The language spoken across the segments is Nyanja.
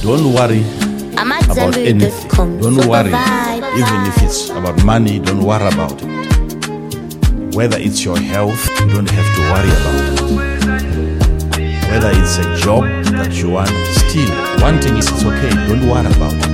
Don't worry about anything. Don't worry, even if it's about money, don't worry about it. Whether it's your health, you don't have to worry about it. Whether it's a job that you want, still, one thing is it's okay, don't worry about it.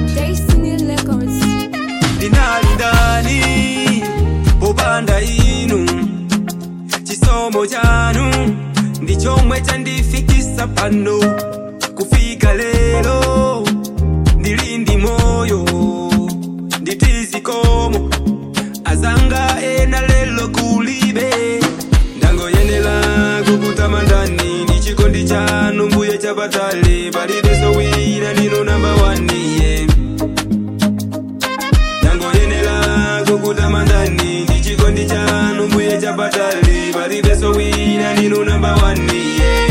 Dinalindani, pobanda inu, chisomo chanu, ndichomwe chandifikisa pano, kufika lelo, ndilindi moyo, nditizi komo, azanga ena lelo kulibe, ndango yenela kukutamandani, ndichikondi chanu mbuye chabatale, balibe so wina nino number 1 yeah. Kutamandani ndichikondi chanu mbuye chabatali balibe so wina nino number 1 yeah.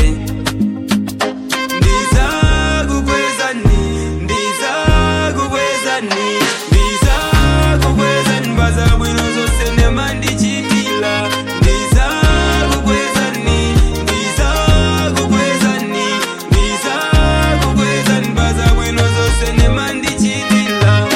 Ndizakukwezani baza bwino zose nemandichitila ndizakukwezani baza bwino zose nemandichitila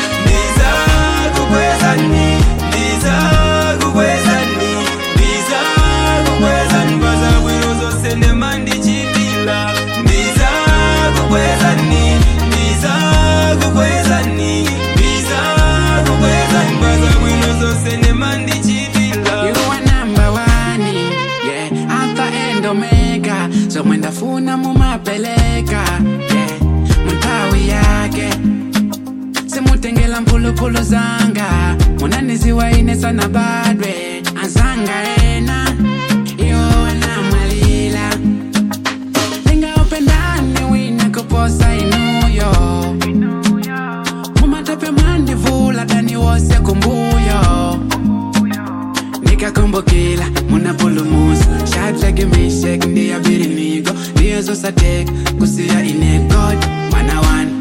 so mwendafuna mumapeleka yeah. Muntawi yake simutengela mpulupulu zanga munaniziwa ine sana badwe azanga ena iyo anamalila linga upendani wina kuposa inuyo mumatape mandivula dani wose kumbuyo nikakumbukila munapulumusa shadrake meshek ndiyabiri nigo ndiyezosatek kusiya ine god mana one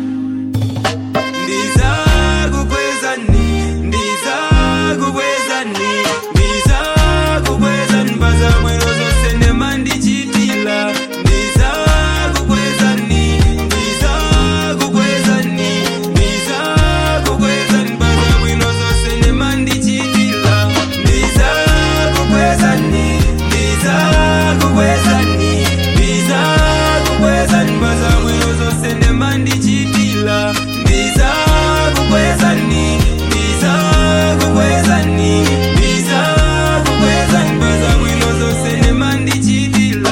ndizakukwezani baza bwino zose nemandichitila ndizakukwezani baza bwino zose nemandichitila ndizakukwezani baza bwino zose nemandichitila ndizakukwezani baza bwino zose nemandichitila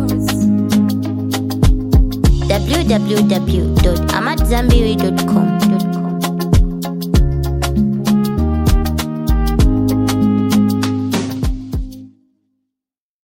www.amadzambiri.com